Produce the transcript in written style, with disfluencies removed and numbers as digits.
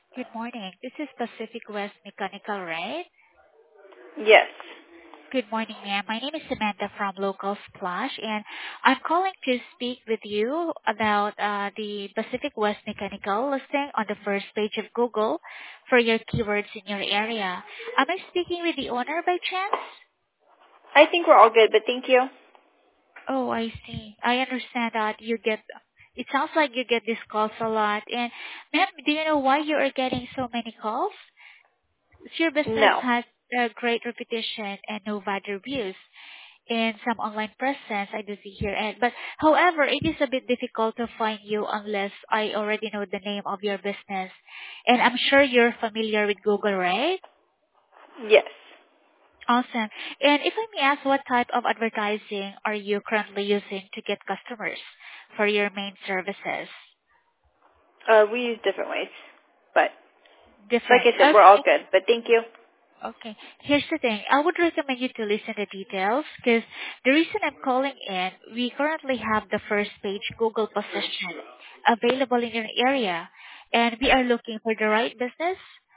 Good morning. This is Pacific West Mechanical, right? Yes. Good morning, ma'am. My name is Samantha from Local Splash, and I'm calling to speak with you about the Pacific West Mechanical listing on the first page of Google for your keywords in your area. Am I speaking with the owner by chance? I think we're all good, but thank you. Oh, I see. I understand that it sounds like you get these calls a lot. And ma'am, do you know why you are getting so many calls? Your business No. has a great reputation and no bad reviews in some online presence I do see here. But however, it is a bit difficult to find you unless I already know the name of your business. And I'm sure you're familiar with Google, right? Yes. Awesome. And if I may ask, what type of advertising are you currently using to get customers for your main services? We use different ways. But like Different. I said, we're all Okay. good, but thank you. Okay. Here's the thing. I would recommend you to listen to details because the reason I'm calling in, we currently have the first page Google position available in your area, and we are looking for the right business